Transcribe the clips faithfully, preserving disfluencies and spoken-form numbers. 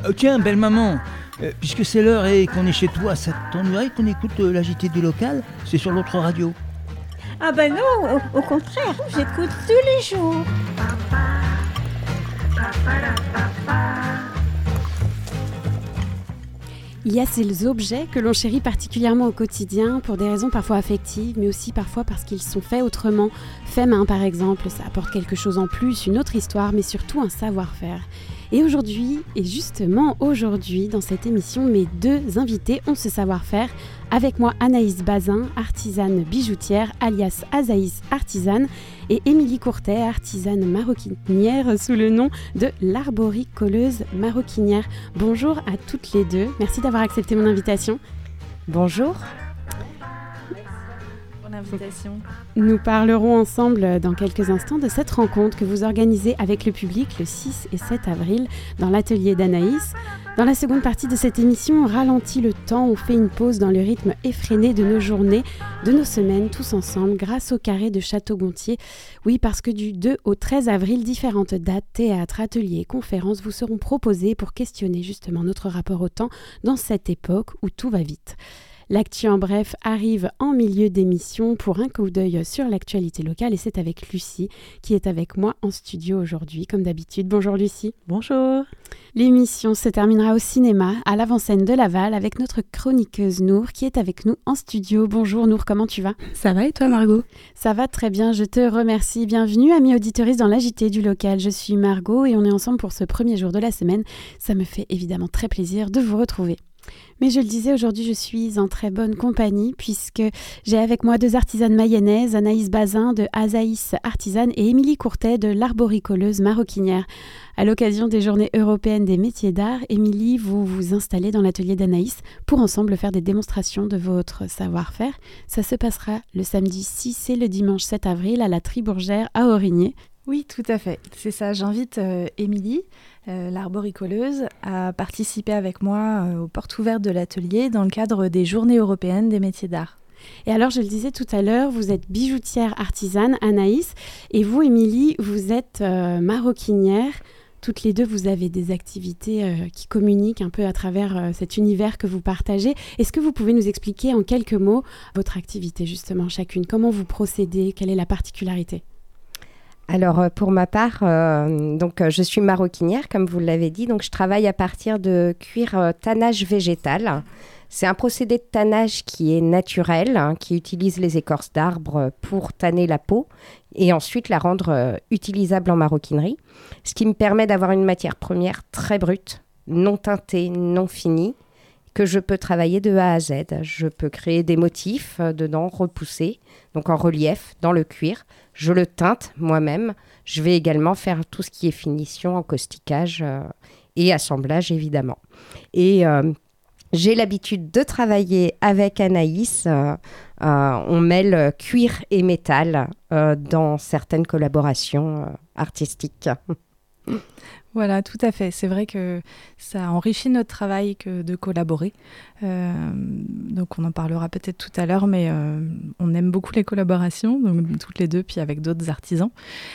Oh, tiens, belle maman, euh, puisque c'est l'heure et qu'on est chez toi, ça t'ennuierait qu'on écoute euh, la J T du local? C'est sur l'autre radio. Ah ben non, au, au contraire, j'écoute tous les jours. Il y a ces objets que l'on chérit particulièrement au quotidien pour des raisons parfois affectives, mais aussi parfois parce qu'ils sont faits autrement. Fait main par exemple, ça apporte quelque chose en plus, une autre histoire, mais surtout un savoir-faire. Et aujourd'hui, et justement aujourd'hui, dans cette émission, mes deux invités ont ce savoir-faire. Avec moi, Anaïs Bazin, artisane bijoutière, alias Azaïs Artisane, et Émilie Courtet, artisane maroquinière sous le nom de l'arboricoleuse maroquinière. Bonjour à toutes les deux. Merci d'avoir accepté mon invitation. Bonjour. Invitation. Nous parlerons ensemble dans quelques instants de cette rencontre que vous organisez avec le public le six et sept avril dans l'atelier d'Anaïs. Dans la seconde partie de cette émission, on ralentit le temps, on fait une pause dans le rythme effréné de nos journées, de nos semaines, tous ensemble, grâce au carré de Château-Gontier. Oui, parce que du deux au treize avril, différentes dates, théâtres, ateliers et conférences vous seront proposées pour questionner justement notre rapport au temps dans cette époque où tout va vite. L'actu en bref arrive en milieu d'émission pour un coup d'œil sur l'actualité locale et c'est avec Lucie qui est avec moi en studio aujourd'hui comme d'habitude. Bonjour Lucie. Bonjour. L'émission se terminera au cinéma à l'avant-scène de Laval avec notre chroniqueuse Nour qui est avec nous en studio. Bonjour Nour, comment tu vas? Ça va et toi Margot? Ça va très bien, je te remercie. Bienvenue amis auditeuristes dans l'A J T du local. Je suis Margot et on est ensemble pour ce premier jour de la semaine. Ça me fait évidemment très plaisir de vous retrouver. Mais je le disais, aujourd'hui je suis en très bonne compagnie puisque j'ai avec moi deux artisanes mayennaises, Anaïs Bazin de Azaïs Artisane et Émilie Courtet de l'arboricoleuse maroquinière. À l'occasion des Journées européennes des métiers d'art, Émilie, vous vous installez dans l'atelier d'Anaïs pour ensemble faire des démonstrations de votre savoir-faire. Ça se passera le samedi six et le dimanche sept avril à la Tribourgère à Origné. Oui, tout à fait. C'est ça. J'invite euh, Émilie, euh, l'arboricoleuse, à participer avec moi euh, aux portes ouvertes de l'atelier dans le cadre des Journées européennes des métiers d'art. Et alors, je le disais tout à l'heure, vous êtes bijoutière artisane, Anaïs, et vous, Émilie, vous êtes euh, maroquinière. Toutes les deux, vous avez des activités euh, qui communiquent un peu à travers euh, cet univers que vous partagez. Est-ce que vous pouvez nous expliquer en quelques mots votre activité, justement, chacune? Comment vous procédez? Quelle est la particularité? Alors pour ma part, euh, donc je suis maroquinière comme vous l'avez dit, donc je travaille à partir de cuir euh, tannage végétal. C'est un procédé de tannage qui est naturel, hein, qui utilise les écorces d'arbres pour tanner la peau et ensuite la rendre euh, utilisable en maroquinerie, ce qui me permet d'avoir une matière première très brute, non teintée, non finie, que je peux travailler de A à Z. Je peux créer des motifs euh, dedans, repoussés, donc en relief, dans le cuir. Je le teinte moi-même. Je vais également faire tout ce qui est finition, encausticage euh, et assemblage, évidemment. Et euh, j'ai l'habitude de travailler avec Anaïs. Euh, euh, on mêle cuir et métal euh, dans certaines collaborations euh, artistiques. Voilà, tout à fait. C'est vrai que ça enrichit notre travail que de collaborer. Euh, donc on en parlera peut-être tout à l'heure, mais euh, on aime beaucoup les collaborations, donc toutes les deux, puis avec d'autres artisans.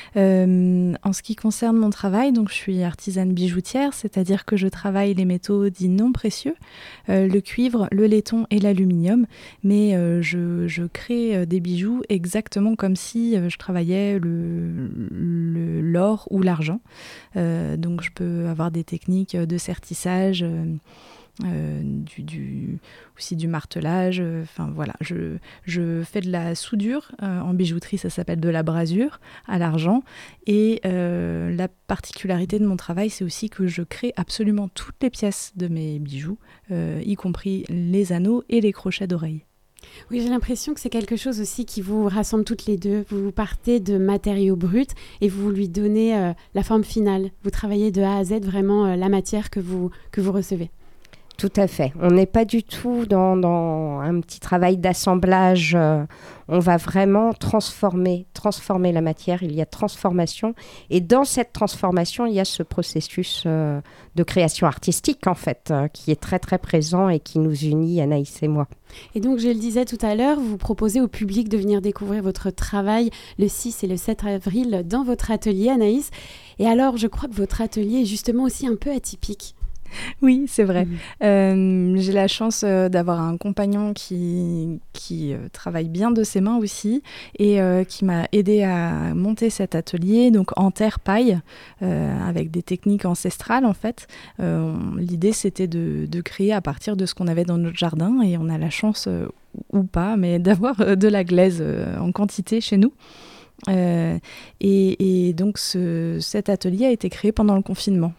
Euh, en ce qui concerne mon travail, donc je suis artisane bijoutière, c'est-à-dire que je travaille les métaux dits non précieux, euh, le cuivre, le laiton et l'aluminium, mais euh, je, je crée des bijoux exactement comme si euh, je travaillais le, le, l'or ou l'argent. Euh, donc Donc, je peux avoir des techniques de sertissage, euh, euh, du, du, aussi du martelage. Enfin, euh, voilà, je, je fais de la soudure. Euh, en bijouterie, ça s'appelle de la brasure à l'argent. Et euh, la particularité de mon travail, c'est aussi que je crée absolument toutes les pièces de mes bijoux, euh, y compris les anneaux et les crochets d'oreilles. Oui, j'ai l'impression que c'est quelque chose aussi qui vous rassemble toutes les deux. Vous partez de matériaux bruts et vous lui donnez euh, la forme finale. Vous travaillez de A à Z vraiment euh, la matière que vous, que vous recevez. Tout à fait. On n'est pas du tout dans, dans un petit travail d'assemblage. Euh, on va vraiment transformer, transformer la matière. Il y a transformation. Et dans cette transformation, il y a ce processus euh, de création artistique, en fait, euh, qui est très, très présent et qui nous unit, Anaïs et moi. Et donc, je le disais tout à l'heure, vous proposez au public de venir découvrir votre travail le six et le sept avril dans votre atelier, Anaïs. Et alors, je crois que votre atelier est justement aussi un peu atypique. Oui, c'est vrai. Mhm. Euh, j'ai la chance euh, d'avoir un compagnon qui, qui euh, travaille bien de ses mains aussi et euh, qui m'a aidé à monter cet atelier, donc en terre-paille, euh, avec des techniques ancestrales en fait. Euh, on- l'idée c'était de, de créer à partir de ce qu'on avait dans notre jardin et on a la chance, euh, ou pas, mais d'avoir euh, de la glaise euh, en quantité chez nous. Euh, et, et donc ce- cet atelier a été créé pendant le confinement.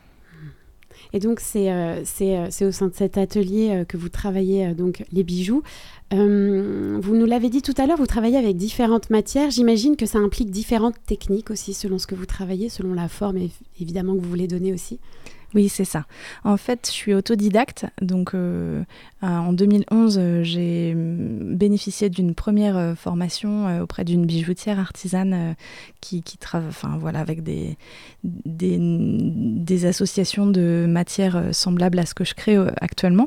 Et donc, c'est, euh, c'est, euh, c'est au sein de cet atelier euh, que vous travaillez euh, donc les bijoux. Euh, vous nous l'avez dit tout à l'heure, vous travaillez avec différentes matières. J'imagine que ça implique différentes techniques aussi, selon ce que vous travaillez, selon la forme, év- évidemment, que vous voulez donner aussi. Oui, c'est ça. En fait, je suis autodidacte. Donc, euh, euh, en deux mille onze, euh, j'ai mm, bénéficié d'une première euh, formation euh, auprès d'une bijoutière artisane euh, qui, qui travaille, enfin voilà, avec des, des, des associations de matières euh, semblables à ce que je crée euh, actuellement.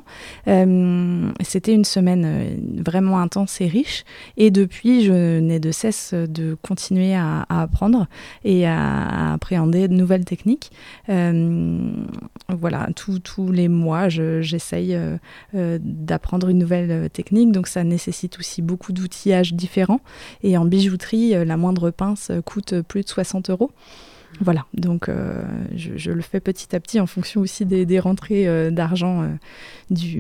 Euh, c'était une semaine euh, vraiment intense et riche. Et depuis, je n'ai de cesse de continuer à, à apprendre et à, à appréhender de nouvelles techniques. Euh, Voilà, tous tous les mois, je- j'essaye euh, euh, d'apprendre une nouvelle euh, technique, donc ça nécessite aussi beaucoup d'outillages différents. Et en bijouterie, euh, la moindre pince euh, coûte euh, plus de soixante euros. Voilà, donc euh, je, je le fais petit à petit en fonction aussi des, des rentrées euh, d'argent euh, du,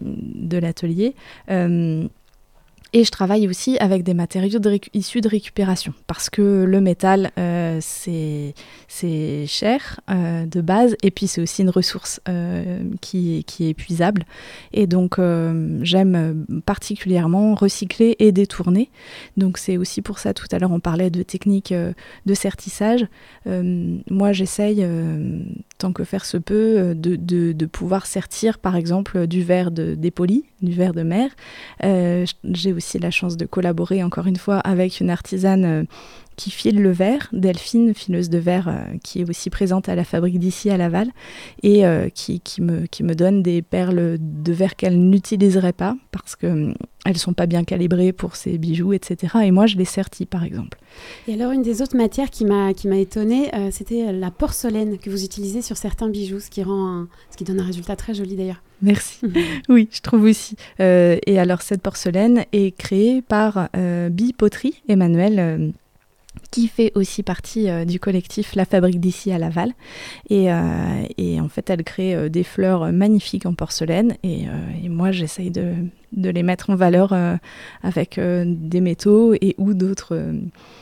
de l'atelier. Euh, Et je travaille aussi avec des matériaux de récu- issus de récupération parce que le métal, euh, c'est, c'est cher euh, de base et puis c'est aussi une ressource euh, qui, qui est épuisable. Et donc, euh, j'aime particulièrement recycler et détourner. Donc, c'est aussi pour ça, tout à l'heure, on parlait de techniques euh, de sertissage. Euh, moi, j'essaye, euh, tant que faire se peut, de, de, de pouvoir sertir, par exemple, du verre de, dépoli, du verre de mer. Euh, j'ai aussi la chance de collaborer encore une fois avec une artisane euh, qui file le verre, Delphine, fileuse de verre, euh, qui est aussi présente à la fabrique d'ici à Laval et euh, qui, qui, me, qui me donne des perles de verre qu'elle n'utiliserait pas parce qu'elles ne sont pas bien calibrées pour ses bijoux, et cetera. Et moi, je les sertis, par exemple. Et alors, une des autres matières qui m'a, qui m'a étonnée, euh, c'était la porcelaine que vous utilisez sur certains bijoux, ce qui, rend un- ce qui donne un résultat très joli d'ailleurs. Merci. Oui, je trouve aussi. Euh, et alors, cette porcelaine est créée par euh, Bi Poterie, Emmanuel, euh, qui fait aussi partie euh, du collectif La Fabrique d'ici à Laval. Et, euh, et en fait, elle crée euh, des fleurs magnifiques en porcelaine. Et, euh, et moi, j'essaye de, de les mettre en valeur euh, avec euh, des métaux et ou d'autres... Euh,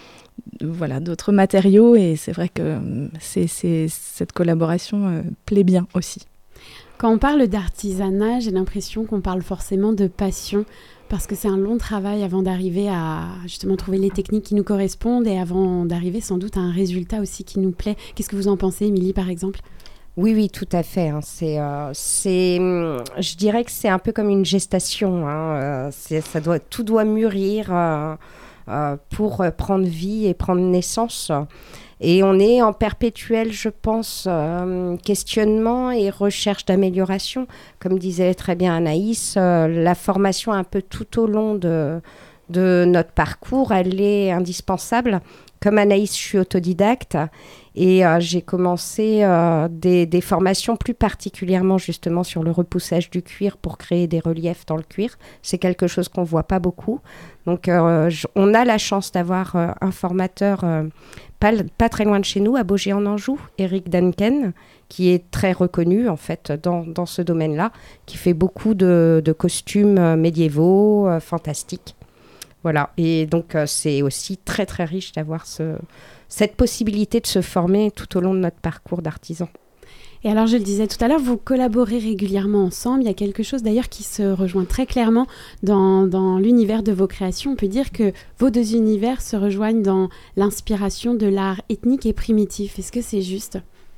voilà, d'autres matériaux. Et c'est vrai que euh, c'est, c'est, cette collaboration euh, plaît bien aussi. Quand on parle d'artisanat, j'ai l'impression qu'on parle forcément de passion, parce que c'est un long travail avant d'arriver à justement trouver les techniques qui nous correspondent et avant d'arriver sans doute à un résultat aussi qui nous plaît. Qu'est-ce que vous en pensez, Émilie, par exemple ? Oui, oui, tout à fait. Hein. C'est, euh, c'est, hum, je dirais que c'est un peu comme une gestation. Hein. Euh, c'est, ça doit, tout doit mûrir euh, euh, pour euh, prendre vie et prendre naissance. Et on est en perpétuel, je pense, euh, questionnement et recherche d'amélioration. Comme disait très bien Anaïs, euh, la formation un peu tout au long de, de notre parcours, elle est indispensable. Comme Anaïs, je suis autodidacte et euh, j'ai commencé euh, des, des formations plus particulièrement justement sur le repoussage du cuir pour créer des reliefs dans le cuir. C'est quelque chose qu'on ne voit pas beaucoup. Donc, euh, je, on a la chance d'avoir euh, un formateur euh, pas, pas très loin de chez nous, à Baugé-en-Anjou, Eric Duncan, qui est très reconnu en fait dans, dans ce domaine-là, qui fait beaucoup de, de costumes euh, médiévaux, euh, fantastiques. Voilà, et donc euh, c'est aussi très très riche d'avoir ce, cette possibilité de se former tout au long de notre parcours d'artisan. Et alors, je le disais tout à l'heure, vous collaborez régulièrement ensemble. Il y a quelque chose d'ailleurs qui se rejoint très clairement dans, dans l'univers de vos créations. On peut dire que vos deux univers se rejoignent dans l'inspiration de l'art ethnique et primitif. Est-ce que c'est juste ?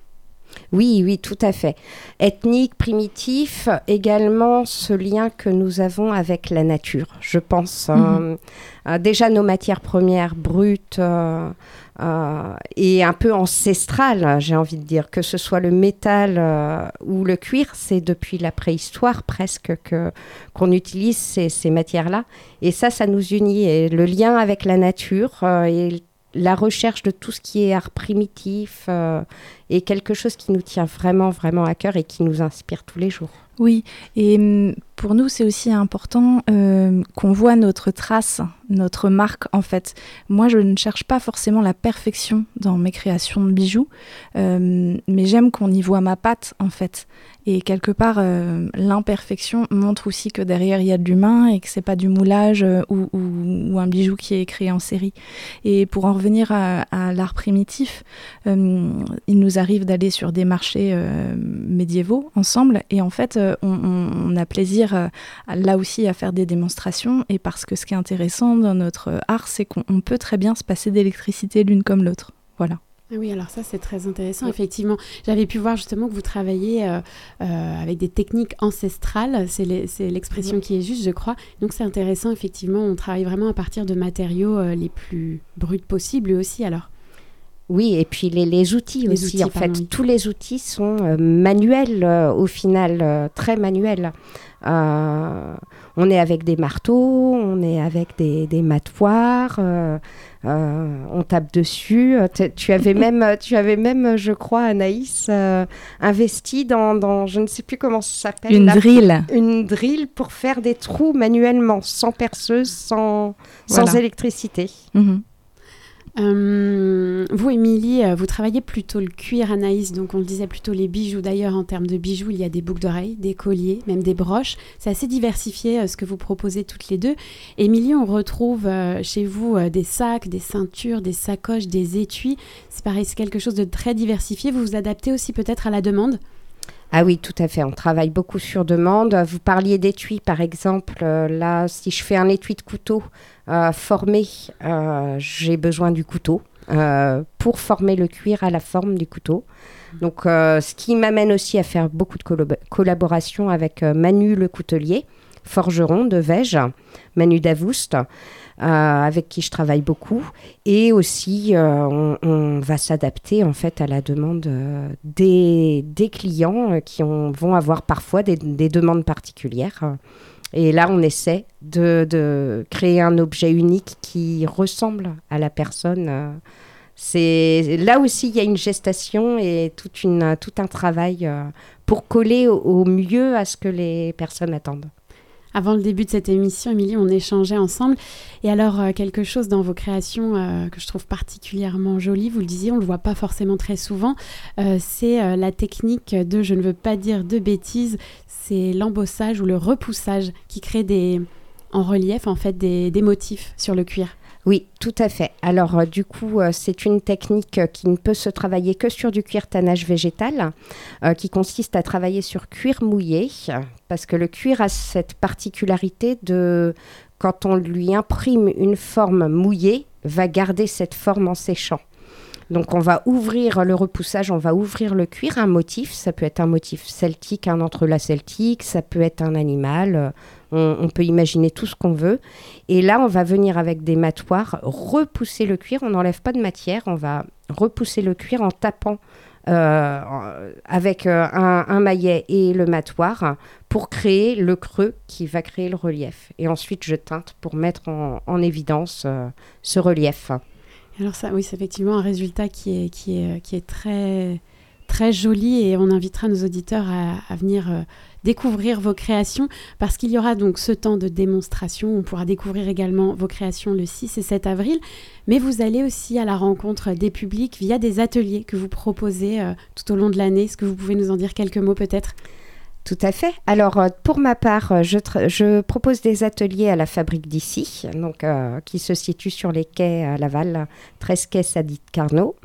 Oui, oui, tout à fait. Ethnique, primitif, également ce lien que nous avons avec la nature, je pense. Mmh. Euh, euh, déjà, nos matières premières brutes euh, euh, et un peu ancestrales, j'ai envie de dire, que ce soit le métal euh, ou le cuir, c'est depuis la préhistoire presque que, qu'on utilise ces, ces matières-là. Et ça, ça nous unit. Et le lien avec la nature euh, et la recherche de tout ce qui est art primitif euh, est quelque chose qui nous tient vraiment, vraiment à cœur et qui nous inspire tous les jours. Oui, et pour nous, c'est aussi important euh, qu'on voit notre trace, notre marque, en fait. Moi, je ne cherche pas forcément la perfection dans mes créations de bijoux, euh, mais j'aime qu'on y voit ma patte, en fait. Et quelque part, euh, l'imperfection montre aussi que derrière, il y a de l'humain et que c'est pas du moulage euh, ou, ou, ou un bijou qui est créé en série. Et pour en revenir à, à l'art primitif, euh, il nous arrive d'aller sur des marchés euh, médiévaux ensemble. Et en fait, euh, on, on a plaisir euh, là aussi à faire des démonstrations. Et parce que ce qui est intéressant dans notre art, c'est qu'on peut très bien se passer d'électricité l'une comme l'autre. Voilà. Oui, alors ça, c'est très intéressant. Effectivement, j'avais pu voir justement que vous travaillez euh, euh, avec des techniques ancestrales. C'est, les, c'est l'expression qui est juste, je crois. Donc, c'est intéressant. Effectivement, on travaille vraiment à partir de matériaux euh, les plus bruts possibles aussi, alors. Oui, et puis les, les outils les aussi. Outils, en pardon, fait, oui. tous les outils sont euh, manuels euh, au final, euh, très manuels. Euh, on est avec des marteaux, on est avec des, des matoirs, euh, euh, on tape dessus. Tu, tu avais même, tu avais même, je crois, Anaïs, euh, investi dans, dans, je ne sais plus comment ça s'appelle. Une la, drill. Une drill pour faire des trous manuellement, sans perceuse, sans, Voilà. sans électricité. Mmh. Euh, vous, Émilie, euh, vous travaillez plutôt le cuir, Anaïs, donc on le disait plutôt les bijoux. D'ailleurs, en termes de bijoux, il y a des boucles d'oreilles, des colliers, même des broches. C'est assez diversifié euh, ce que vous proposez toutes les deux. Émilie, on retrouve euh, chez vous euh, des sacs, des ceintures, des sacoches, des étuis. C'est pareil, c'est quelque chose de très diversifié. Vous vous adaptez aussi peut-être à la demande ? Ah oui, tout à fait. On travaille beaucoup sur demande. Vous parliez d'étui, par exemple. Euh, là, si je fais un étui de couteau euh, formé, euh, j'ai besoin du couteau euh, pour former le cuir à la forme du couteau. Donc, euh, ce qui m'amène aussi à faire beaucoup de collab- collaborations avec euh, Manu le coutelier, forgeron de Vège, Manu Davoust, euh, avec qui je travaille beaucoup. Et aussi, euh, on, on va s'adapter en fait à la demande euh, des, des clients euh, qui ont, vont avoir parfois des, des demandes particulières. Et là, on essaie de, de créer un objet unique qui ressemble à la personne. euh, C'est, là aussi, il y a une gestation et toute une, tout un travail euh, pour coller au, au mieux à ce que les personnes attendent. Avant le début de cette émission, Émilie, on échangeait ensemble. Et alors, euh, quelque chose dans vos créations euh, que je trouve particulièrement joli, vous le disiez, on ne le voit pas forcément très souvent, euh, c'est euh, la technique de, je ne veux pas dire de bêtises, c'est l'embossage ou le repoussage qui crée des, en relief en fait des, des motifs sur le cuir. Oui, tout à fait. Alors, euh, du coup, euh, c'est une technique euh, qui ne peut se travailler que sur du cuir tannage végétal, euh, qui consiste à travailler sur cuir mouillé, parce que le cuir a cette particularité de, quand on lui imprime une forme mouillée, va garder cette forme en séchant. Donc, on va ouvrir le repoussage, on va ouvrir le cuir, un motif. Ça peut être un motif celtique, un entrelac celtique, ça peut être un animal. Euh, on, on peut imaginer tout ce qu'on veut. Et là, on va venir avec des matoirs, repousser le cuir. On n'enlève pas de matière, on va repousser le cuir en tapant euh, avec euh, un, un maillet et le matoir pour créer le creux qui va créer le relief. Et ensuite, je teinte pour mettre en, en évidence euh, ce relief. Alors ça, oui, c'est effectivement un résultat qui est, qui est, qui est très, très joli et on invitera nos auditeurs à, à venir euh, découvrir vos créations parce qu'il y aura donc ce temps de démonstration. On pourra découvrir également vos créations le six et sept avril, mais vous allez aussi à la rencontre des publics via des ateliers que vous proposez euh, tout au long de l'année. Est-ce que vous pouvez nous en dire quelques mots peut-être ? Tout à fait. Alors, euh, pour ma part, euh, je, tra- je propose des ateliers à la Fabrique d'ici, donc, euh, qui se situe sur les quais à Laval, treize quais Sadi Carnot.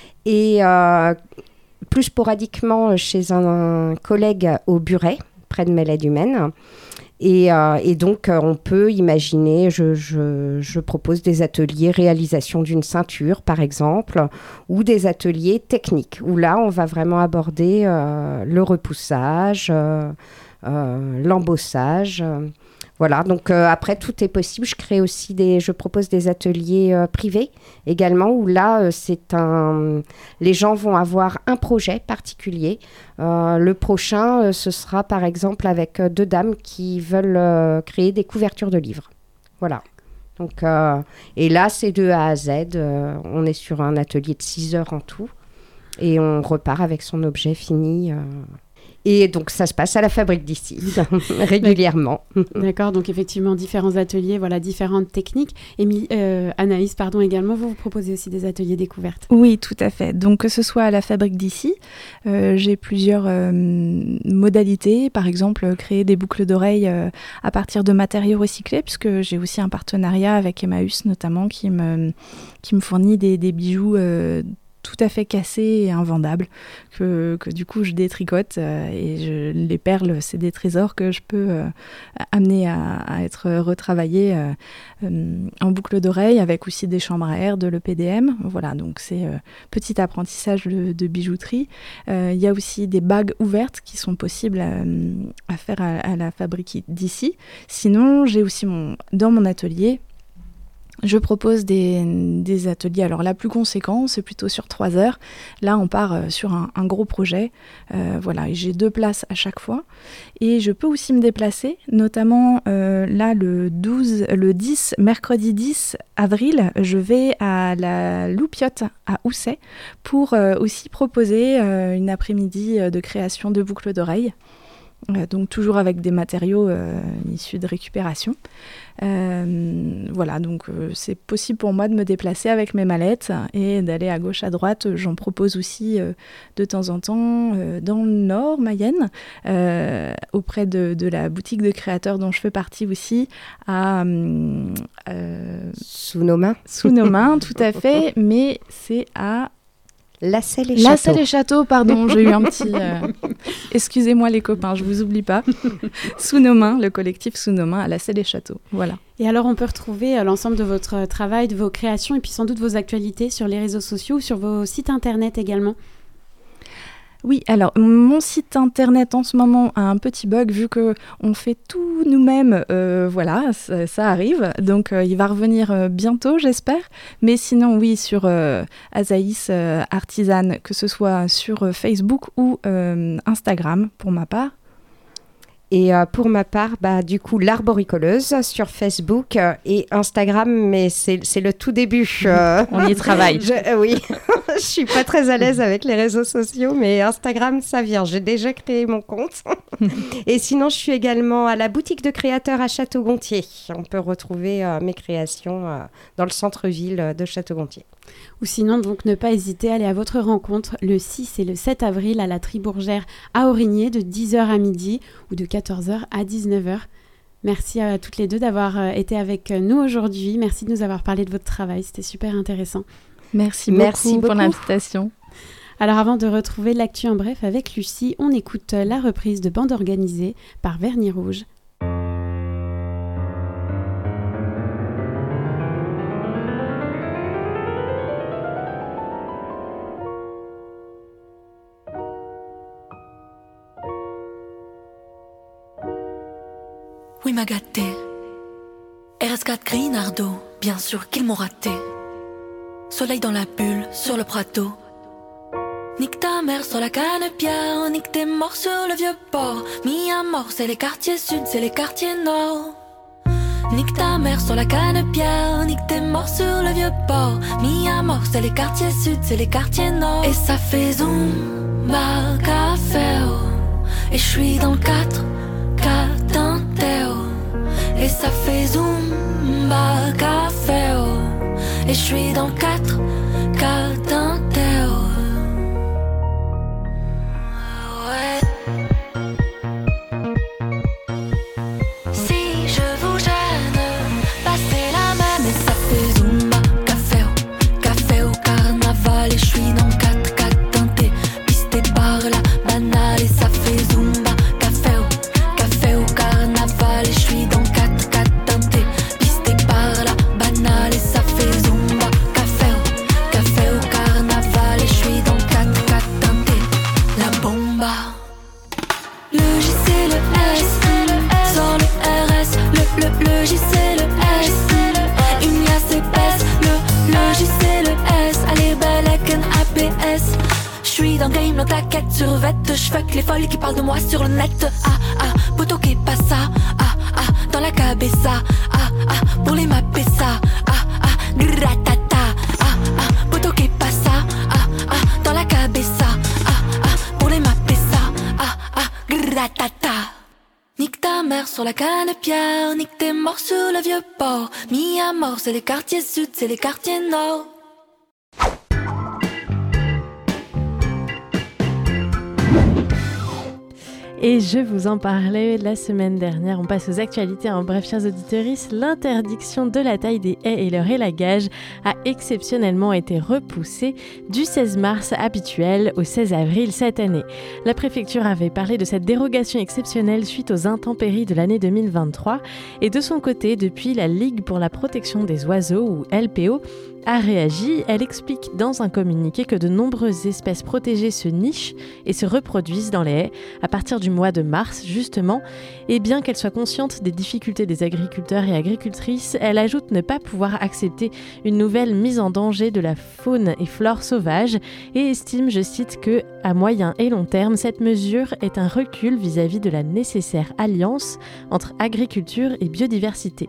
Et euh, plus sporadiquement chez un, un collègue au Buret, près de Melay-du-Maine. Et, euh, et donc, euh, on peut imaginer, je, je, je propose des ateliers réalisation d'une ceinture, par exemple, ou des ateliers techniques, où là, on va vraiment aborder euh, le repoussage, euh, euh, l'embossage. Euh, voilà, donc euh, après, tout est possible. Je crée aussi des, je propose des ateliers euh, privés également, où là, euh, c'est un, les gens vont avoir un projet particulier. Euh, le prochain, euh, ce sera par exemple avec euh, deux dames qui veulent euh, créer des couvertures de livres. Voilà. Donc, euh, et là, c'est de A à Z. Euh, on est sur un atelier de six heures en tout. Et on repart avec son objet fini. Euh, Et donc, ça se passe à la fabrique d'ici, régulièrement. D'accord, donc effectivement, différents ateliers, voilà, différentes techniques. Et euh, Anaïs, pardon, également, vous, vous proposez aussi des ateliers découvertes. Oui, tout à fait. Donc, que ce soit à la fabrique d'ici, euh, j'ai plusieurs euh, modalités. Par exemple, créer des boucles d'oreilles euh, à partir de matériaux recyclés, puisque j'ai aussi un partenariat avec Emmaüs, notamment, qui me, qui me fournit des, des bijoux euh, tout à fait cassés et invendables, que, que du coup je détricote euh, et je, les perles, c'est des trésors que je peux euh, amener à, à être retravaillés euh, euh, en boucle d'oreille, avec aussi des chambres à air, de l'E P D M. Voilà, donc c'est euh, petit apprentissage de, de bijouterie. Il euh, y a aussi des bagues ouvertes qui sont possibles à, à faire à, à la fabrique d'ici. Sinon, j'ai aussi mon, dans mon atelier, je propose des, des ateliers. Alors, la plus conséquente, c'est plutôt sur trois heures. Là, on part euh, sur un, un gros projet. Euh, voilà, et j'ai deux places à chaque fois. Et je peux aussi me déplacer, notamment euh, là, le, douze, le dix, mercredi dix avril, je vais à la Loupiote à Housset pour euh, aussi proposer euh, une après-midi de création de boucles d'oreilles. Euh, donc toujours avec des matériaux euh, issus de récupération. Euh, voilà, donc euh, c'est possible pour moi de me déplacer avec mes mallettes et d'aller à gauche, à droite. J'en propose aussi euh, de temps en temps euh, dans le Nord, Mayenne, euh, auprès de, de la boutique de créateurs dont je fais partie aussi, à, euh, sous nos mains. Sous nos mains, tout à fait, mais c'est à Lassay les Châteaux. Lassay les Châteaux, pardon, j'ai eu un petit... Euh... Excusez-moi les copains, je vous oublie pas. Sous nos mains, le collectif Sous nos mains à Lassay les Châteaux, voilà. Et alors on peut retrouver euh, l'ensemble de votre euh, travail, de vos créations et puis sans doute vos actualités sur les réseaux sociaux ou sur vos sites internet également. Oui, alors mon site internet en ce moment a un petit bug vu qu'on fait tout nous-mêmes, euh, voilà, ça, ça arrive, donc euh, il va revenir euh, bientôt j'espère, mais sinon oui, sur euh, Azaïs euh, Artisane, que ce soit sur euh, Facebook ou euh, Instagram pour ma part. Et euh, pour ma part, bah, du coup, l'arboricoleuse sur Facebook euh, et Instagram, mais c'est, c'est le tout début. Euh, On y travaille. Je, euh, oui, je suis pas très à l'aise avec les réseaux sociaux, mais Instagram, ça vient. J'ai déjà créé mon compte. Et sinon, je suis également à la boutique de créateurs à Château-Gontier. On peut retrouver euh, mes créations euh, dans le centre-ville de Château-Gontier. Ou sinon, donc, ne pas hésiter à aller à votre rencontre le six et le sept avril à la Tribourgère à Aurigné de dix heures à midi ou de quatorze heures à dix-neuf heures. Merci à toutes les deux d'avoir été avec nous aujourd'hui. Merci de nous avoir parlé de votre travail. C'était super intéressant. Merci beaucoup, Merci beaucoup pour l'invitation. Alors avant de retrouver l'actu en bref avec Lucie, on écoute la reprise de Bande organisée par Vernis Rouge. Oui, m'a gâté. R S quatre Grinardo, bien sûr qu'ils m'ont raté. Soleil dans la bulle, sur le prateau. Nique ta mère sur la canne-pierre, nique tes morts sur le vieux port. Mis à mort, c'est les quartiers sud, c'est les quartiers nord. Nique ta mère sur la canne-pierre, nique tes morts sur le vieux port. Mis à mort, c'est les quartiers sud, c'est les quartiers nord. Et ça fait Zumba café, oh. Et je suis dans le quatre quatre d'un Théo. Et ça fait Zumba café, oh. Et je suis dans le quatre quatre d'un Théo. Ouais. Si je vous gêne, passez la main. Et ça fait Zumba café, oh. Café au carnaval. Et je suis dans le quatre quatre d'un T. Pisté par la banale. Et ça fait Zumba café, oh. Café au carnaval. Et je suis dans le quatre quatre d'un T. Pisté par la banale. Et ça fait Zumba café, oh. Café au carnaval. Et je suis dans le quatre quatre d'un T. La bomba. Le J C, le S, sans le R S. Le, le, le J C, le S, une liasse épaisse. Le, le J C, le S, allez belle avec un A P S. J'suis dans le game, dans ta quête sur vête. J'fuck les folles qui parlent de moi sur le net. Ah ah, poto qui passe ça. Ah ah, dans la cabeza. Ah ah ah, pour les mapper ça, ah ah, gratata, ah ah, poto que passa, ah ah, dans la cabeza, ah ah, pour les mapper ça, ah ah, gratata. Nique ta mère sur la canne de pierre, nique tes morts sur le vieux port. Mis à mort, c'est les quartiers sud, c'est les quartiers nord. Et je vous en parlais la semaine dernière. On passe aux actualités. En bref, chers auditeurs, l'interdiction de la taille des haies et leur élagage a exceptionnellement été repoussée du seize mars habituel au seize avril cette année. La préfecture avait parlé de cette dérogation exceptionnelle suite aux intempéries de l'année deux mille vingt-trois. Et de son côté, depuis, la Ligue pour la protection des oiseaux, ou L P O, a réagi. Elle explique dans un communiqué que de nombreuses espèces protégées se nichent et se reproduisent dans les haies à partir du mois de mars, justement. Et bien qu'elle soit consciente des difficultés des agriculteurs et agricultrices, elle ajoute ne pas pouvoir accepter une nouvelle mise en danger de la faune et flore sauvage et estime, je cite, que à moyen et long terme, cette mesure est un recul vis-à-vis de la nécessaire alliance entre agriculture et biodiversité.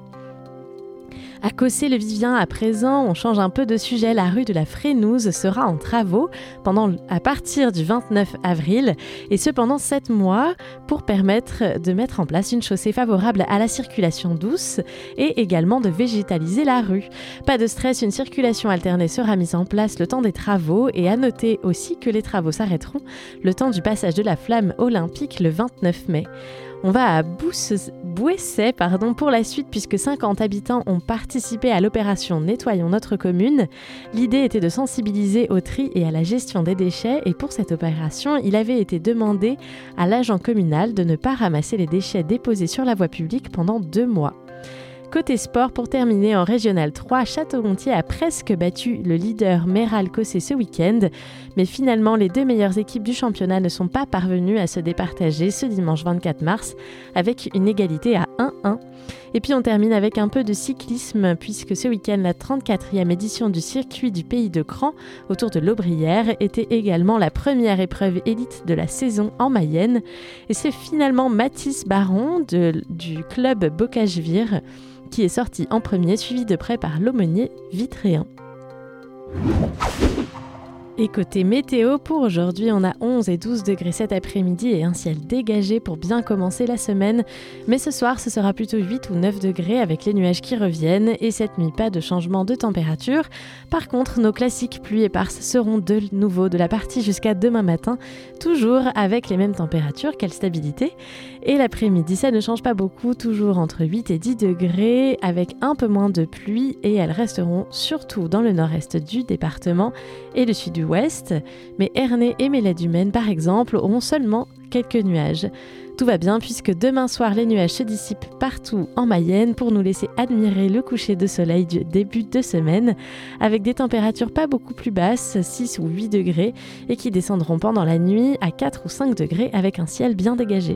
À Cossé-le-Vivien, à présent, on change un peu de sujet. La rue de la Frénouse sera en travaux pendant, à partir du vingt-neuf avril, et ce pendant sept mois, pour permettre de mettre en place une chaussée favorable à la circulation douce et également de végétaliser la rue. Pas de stress, une circulation alternée sera mise en place le temps des travaux, et à noter aussi que les travaux s'arrêteront le temps du passage de la flamme olympique le vingt-neuf mai. On va à Bouesset pardon, pour la suite, puisque cinquante habitants ont participé à l'opération Nettoyons notre commune. L'idée était de sensibiliser au tri et à la gestion des déchets, et pour cette opération, il avait été demandé à l'agent communal de ne pas ramasser les déchets déposés sur la voie publique pendant deux mois. Côté sport, pour terminer, en Régional trois, Château-Gontier a presque battu le leader Méral Cossé ce week-end. Mais finalement, les deux meilleures équipes du championnat ne sont pas parvenues à se départager ce dimanche vingt-quatre mars avec une égalité à un un. Et puis on termine avec un peu de cyclisme, puisque ce week-end, la trente-quatrième édition du circuit du Pays de Cran autour de l'Aubrière était également la première épreuve élite de la saison en Mayenne. Et c'est finalement Mathis Baron de, du club Bocagevir qui est sorti en premier, suivi de près par l'aumônier Vitréen. Et côté météo, pour aujourd'hui, on a onze et douze degrés cet après-midi et un ciel dégagé pour bien commencer la semaine. Mais ce soir, ce sera plutôt huit ou neuf degrés avec les nuages qui reviennent, et cette nuit, pas de changement de température. Par contre, nos classiques pluies éparses seront de nouveau de la partie jusqu'à demain matin, toujours avec les mêmes températures, quelle stabilité. Et l'après-midi, ça ne change pas beaucoup, toujours entre huit et dix degrés, avec un peu moins de pluie, et elles resteront surtout dans le nord-est du département et le sud du ouest, mais Ernée et Mélède-Humaine, par exemple, auront seulement quelques nuages. Tout va bien puisque demain soir, les nuages se dissipent partout en Mayenne pour nous laisser admirer le coucher de soleil du début de semaine, avec des températures pas beaucoup plus basses, six ou huit degrés, et qui descendront pendant la nuit à quatre ou cinq degrés avec un ciel bien dégagé.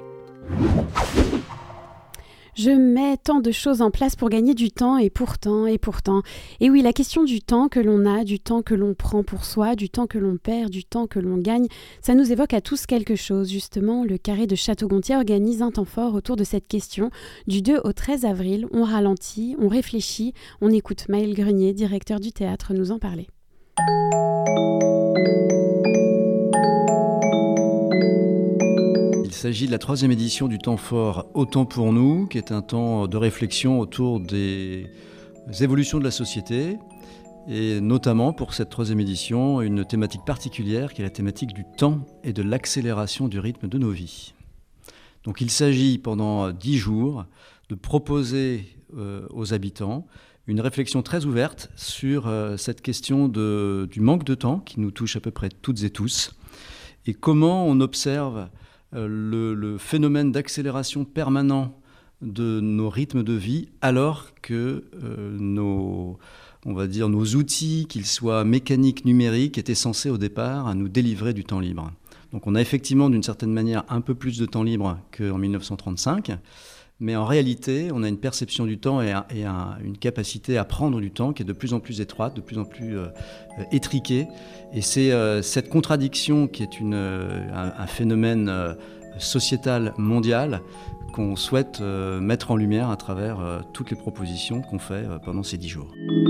Je mets tant de choses en place pour gagner du temps, et pourtant, et pourtant. Et oui, la question du temps que l'on a, du temps que l'on prend pour soi, du temps que l'on perd, du temps que l'on gagne, ça nous évoque à tous quelque chose. Justement, le carré de Château-Gontier organise un temps fort autour de cette question. Du deux au treize avril, on ralentit, on réfléchit, on écoute Maël Grenier, directeur du théâtre, nous en parler. Il s'agit de la troisième édition du temps fort Autant pour nous, qui est un temps de réflexion autour des évolutions de la société, et notamment pour cette troisième édition, une thématique particulière qui est la thématique du temps et de l'accélération du rythme de nos vies. Donc il s'agit pendant dix jours de proposer euh, aux habitants une réflexion très ouverte sur euh, cette question de, du manque de temps qui nous touche à peu près toutes et tous, et comment on observe Le, le phénomène d'accélération permanent de nos rythmes de vie, alors que euh, nos, on va dire, nos outils, qu'ils soient mécaniques, numériques, étaient censés au départ à nous délivrer du temps libre. Donc on a effectivement d'une certaine manière un peu plus de temps libre qu'en dix-neuf cent trente-cinq, mais en réalité on a une perception du temps et, un, et un, une capacité à prendre du temps qui est de plus en plus étroite, de plus en plus euh, étriquée. Et c'est euh, cette contradiction qui est une, euh, un, un phénomène euh, sociétale mondiale qu'on souhaite euh, mettre en lumière à travers euh, toutes les propositions qu'on fait euh, pendant ces dix jours.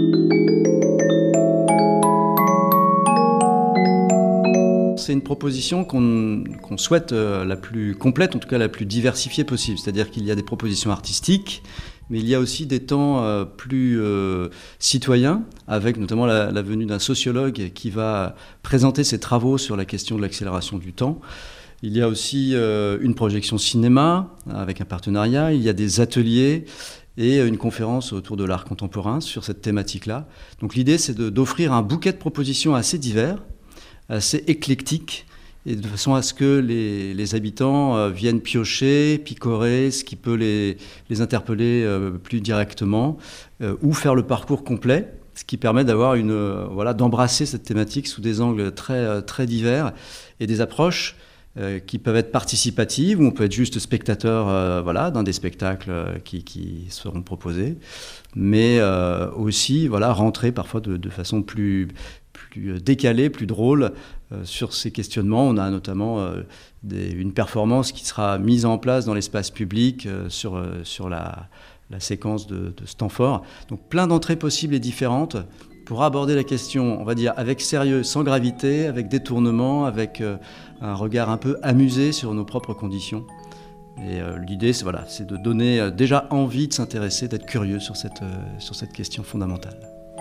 C'est une proposition qu'on, qu'on souhaite euh, la plus complète, en tout cas la plus diversifiée possible. C'est-à-dire qu'il y a des propositions artistiques, mais il y a aussi des temps euh, plus euh, citoyens, avec notamment la, la venue d'un sociologue qui va présenter ses travaux sur la question de l'accélération du temps. Il y a aussi euh, une projection cinéma avec un partenariat, il y a des ateliers et une conférence autour de l'art contemporain sur cette thématique-là. Donc l'idée, c'est de, d'offrir un bouquet de propositions assez divers, assez éclectique, et de façon à ce que les, les habitants euh, viennent piocher, picorer, ce qui peut les, les interpeller euh, plus directement, euh, ou faire le parcours complet, ce qui permet d'avoir une, euh, voilà, d'embrasser cette thématique sous des angles très, euh, très divers, et des approches euh, qui peuvent être participatives, où on peut être juste spectateur euh, voilà, d'un des spectacles euh, qui, qui seront proposés, mais euh, aussi voilà, rentrer parfois de, de façon plus... plus décalé, plus drôle euh, sur ces questionnements. On a notamment euh, des, une performance qui sera mise en place dans l'espace public euh, sur, euh, sur la, la séquence de, de ce temps fort. Donc plein d'entrées possibles et différentes pour aborder la question, on va dire, avec sérieux, sans gravité, avec détournement, avec euh, un regard un peu amusé sur nos propres conditions. Et euh, l'idée, c'est, voilà, c'est de donner euh, déjà envie de s'intéresser, d'être curieux sur cette, euh, sur cette question fondamentale.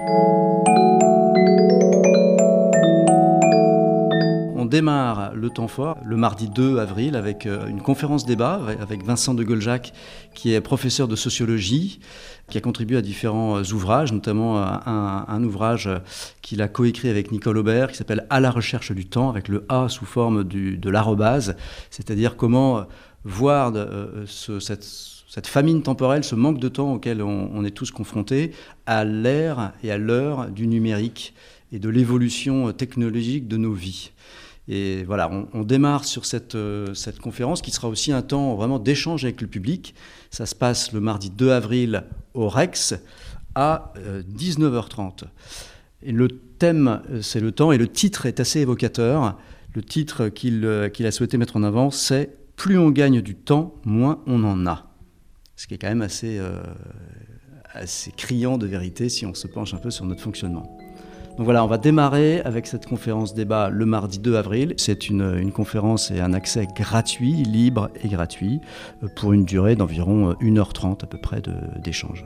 On démarre le temps fort le mardi deux avril avec une conférence débat avec Vincent de Goljac, qui est professeur de sociologie, qui a contribué à différents ouvrages, notamment un, un ouvrage qu'il a coécrit avec Nicole Aubert qui s'appelle « À la recherche du temps » avec le A sous forme du, de l'arrobase, c'est-à-dire comment voir de, ce, cette, cette famine temporelle, ce manque de temps auquel on, on est tous confrontés à l'ère et à l'heure du numérique et de l'évolution technologique de nos vies. Et voilà, on, on démarre sur cette, euh, cette conférence qui sera aussi un temps vraiment d'échange avec le public. Ça se passe le mardi deux avril au Rex à euh, dix-neuf heures trente. Et le thème, c'est le temps, et le titre est assez évocateur. Le titre qu'il, euh, qu'il a souhaité mettre en avant, c'est « Plus on gagne du temps, moins on en a ». Ce qui est quand même assez, euh, assez criant de vérité si on se penche un peu sur notre fonctionnement. Donc voilà, on va démarrer avec cette conférence débat le mardi deux avril. C'est une, une conférence et un accès gratuit, libre et gratuit, pour une durée d'environ une heure trente à peu près de, d'échange.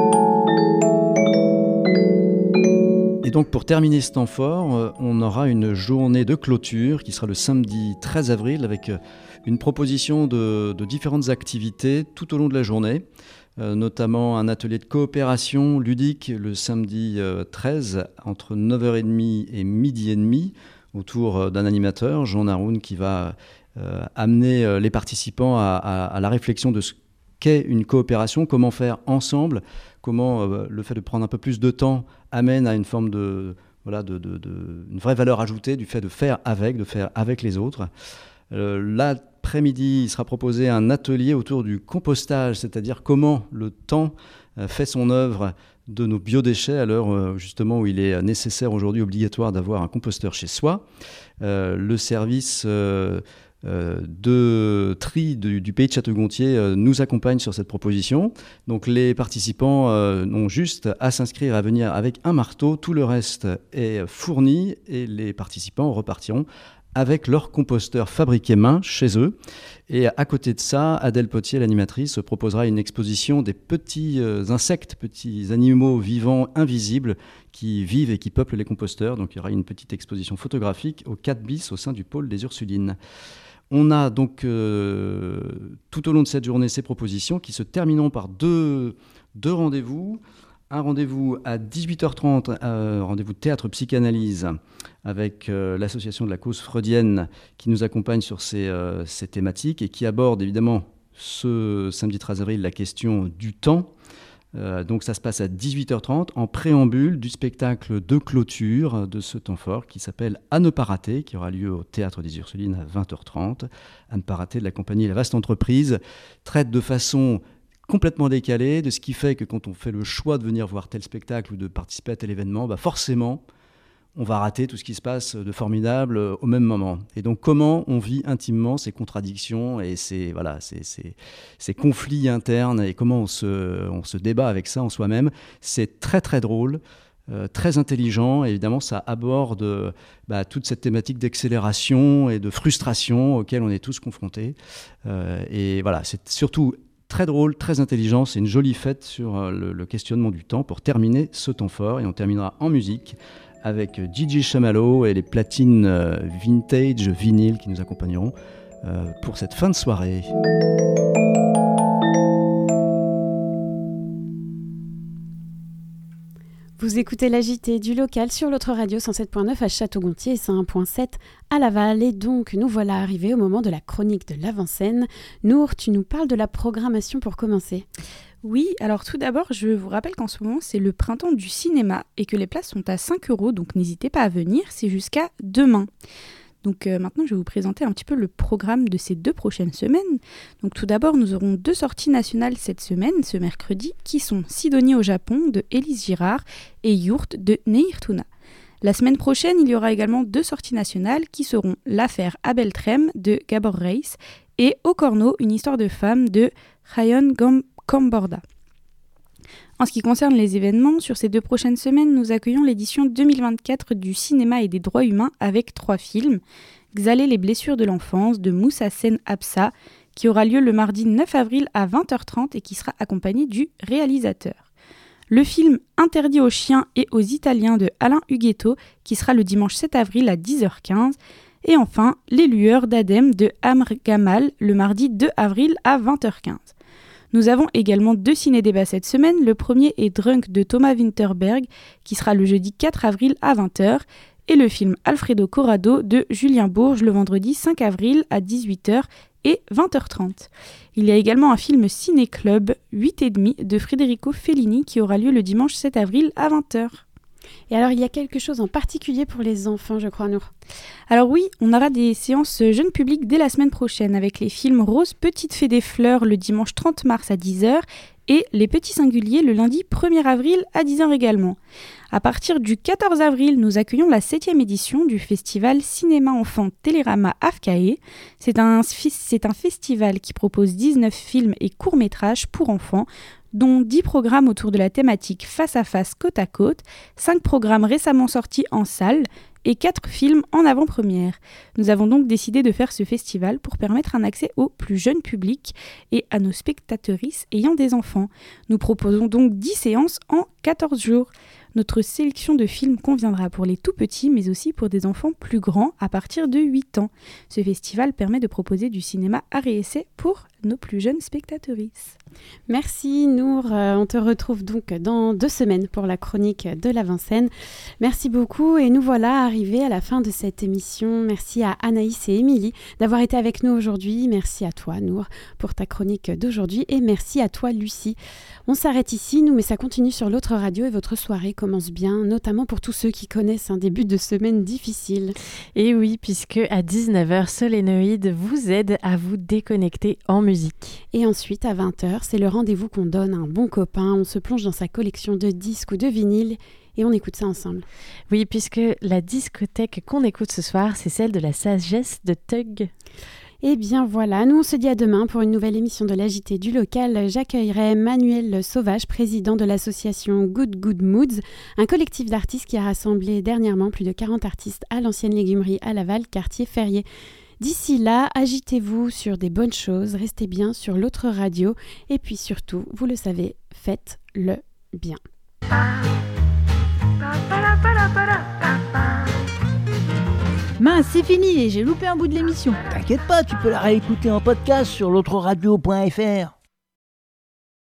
Et donc pour terminer ce temps fort, on aura une journée de clôture qui sera le samedi treize avril avec une proposition de, de différentes activités tout au long de la journée. Euh, notamment un atelier de coopération ludique le samedi euh, treize entre neuf heures trente et midi et demi autour euh, d'un animateur, Jean Naroun, qui va euh, amener euh, les participants à, à, à la réflexion de ce qu'est une coopération, comment faire ensemble, comment euh, le fait de prendre un peu plus de temps amène à une forme de, voilà, de, de, de une vraie valeur ajoutée du fait de faire avec, de faire avec les autres. Euh, l'après-midi, il sera proposé un atelier autour du compostage, c'est-à-dire comment le temps euh, fait son œuvre de nos biodéchets à l'heure euh, justement où il est nécessaire aujourd'hui, obligatoire d'avoir un composteur chez soi. Euh, le service euh, euh, de tri du, du pays de Château-Gontier euh, nous accompagne sur cette proposition. Donc les participants euh, n'ont juste à s'inscrire, à venir avec un marteau, tout le reste est fourni et les participants repartiront avec leur composteur fabriqué main chez eux. Et à côté de ça, Adèle Potier, l'animatrice, proposera une exposition des petits euh, insectes, petits animaux vivants invisibles qui vivent et qui peuplent les composteurs. Donc il y aura une petite exposition photographique au quatre bis au sein du pôle des Ursulines. On a donc euh, tout au long de cette journée ces propositions qui se termineront par deux, deux rendez-vous. Un rendez-vous à dix-huit heures trente, euh, rendez-vous de théâtre psychanalyse avec euh, l'association de la cause freudienne qui nous accompagne sur ces, euh, ces thématiques et qui aborde évidemment ce samedi treize avril la question du temps. Euh, donc ça se passe à dix-huit heures trente en préambule du spectacle de clôture de ce temps fort qui s'appelle « À ne pas rater » qui aura lieu au Théâtre des Ursulines à vingt heures trente. « À ne pas rater » de la compagnie La Vaste Entreprise traite de façon complètement décalé, de ce qui fait que quand on fait le choix de venir voir tel spectacle ou de participer à tel événement, bah forcément, on va rater tout ce qui se passe de formidable euh, au même moment. Et donc, comment on vit intimement ces contradictions et ces, voilà, ces, ces, ces conflits internes et comment on se, on se débat avec ça en soi-même, c'est très très drôle. Euh, très intelligent, et évidemment ça aborde bah, toute cette thématique d'accélération et de frustration auxquelles on est tous confrontés. Euh, et voilà, c'est surtout très drôle, très intelligent, c'est une jolie fête sur euh, le, le questionnement du temps pour terminer ce temps fort. Et on terminera en musique avec Gigi Chamallow et les platines euh, vintage vinyle qui nous accompagneront euh, pour cette fin de soirée. Vous écoutez l'A J T du local sur l'autre radio cent sept point neuf à Château-Gontier et cent un point sept à Laval. Et donc, nous voilà arrivés au moment de la chronique de l'avant-scène. Nour, tu nous parles de la programmation pour commencer. Oui, alors tout d'abord, je vous rappelle qu'en ce moment, c'est le printemps du cinéma et que les places sont à cinq euros, donc n'hésitez pas à venir, c'est jusqu'à demain. Donc euh, maintenant, je vais vous présenter un petit peu le programme de ces deux prochaines semaines. Donc tout d'abord, nous aurons deux sorties nationales cette semaine, ce mercredi, qui sont Sidonie au Japon de Élise Girard et Yurt de Neir Tuna. La semaine prochaine, il y aura également deux sorties nationales qui seront L'affaire Abel Trem de Gabor Reis et Au Corneau, une histoire de femme de Chayon Kamborda. En ce qui concerne les événements, sur ces deux prochaines semaines, nous accueillons l'édition deux mille vingt-quatre du cinéma et des droits humains avec trois films. Xalé, les blessures de l'enfance de Moussa Sen Absa, qui aura lieu le mardi neuf avril à vingt heures trente et qui sera accompagné du réalisateur. Le film Interdit aux chiens et aux Italiens de Alain Huguetto, qui sera le dimanche sept avril à dix heures quinze. Et enfin, Les lueurs d'Adem de Amr Gamal, le mardi deux avril à vingt heures quinze. Nous avons également deux ciné-débats cette semaine. Le premier est Drunk de Thomas Winterberg, qui sera le jeudi quatre avril à vingt heures, et le film Alfredo Corrado de Julien Bourges le vendredi cinq avril à dix-huit heures et vingt heures trente. Il y a également un film ciné-club huit et demi de Federico Fellini qui aura lieu le dimanche sept avril à vingt heures. Et alors, il y a quelque chose en particulier pour les enfants, je crois, Nour. Alors oui, on aura des séances jeunes publics dès la semaine prochaine avec les films Rose Petite Fée des Fleurs le dimanche trente mars à dix heures et Les Petits Singuliers le lundi premier avril à dix heures également. À partir du quatorze avril, nous accueillons la septième édition du festival Cinéma Enfant Télérama Afkae. C'est un, c'est un festival qui propose dix-neuf films et courts-métrages pour enfants, dont dix programmes autour de la thématique face à face, côte à côte, cinq programmes récemment sortis en salle et quatre films en avant-première. Nous avons donc décidé de faire ce festival pour permettre un accès au plus jeune public et à nos spectatrices ayant des enfants. Nous proposons donc dix séances en quatorze jours. Notre sélection de films conviendra pour les tout petits, mais aussi pour des enfants plus grands à partir de huit ans. Ce festival permet de proposer du cinéma art et essai pour nos plus jeunes spectatrices. Merci Nour, euh, on te retrouve donc dans deux semaines pour la chronique de l'avant-scène. Merci beaucoup et nous voilà arrivés à la fin de cette émission. Merci à Anaïs et Émilie d'avoir été avec nous aujourd'hui. Merci à toi Nour pour ta chronique d'aujourd'hui et merci à toi Lucie. On s'arrête ici, nous, mais ça continue sur l'autre radio et votre soirée commence bien, notamment pour tous ceux qui connaissent un début de semaine difficile. Et oui, puisque à dix-neuf heures, Solénoïde vous aide à vous déconnecter en musique. Et ensuite, à vingt heures, c'est le rendez-vous qu'on donne à un bon copain. On se plonge dans sa collection de disques ou de vinyles et on écoute ça ensemble. Oui, puisque la discothèque qu'on écoute ce soir, c'est celle de la sagesse de Tug. Et bien voilà, nous on se dit à demain pour une nouvelle émission de l'A J T du local. J'accueillerai Manuel Sauvage, président de l'association Good Good Moods, un collectif d'artistes qui a rassemblé dernièrement plus de quarante artistes à l'ancienne légumerie à Laval, quartier Ferrier. D'ici là, agitez-vous sur des bonnes choses, restez bien sur l'autre radio et puis surtout, vous le savez, faites-le bien. Mince, c'est fini, j'ai loupé un bout de l'émission. T'inquiète pas, tu peux la réécouter en podcast sur l'autre radio point f r.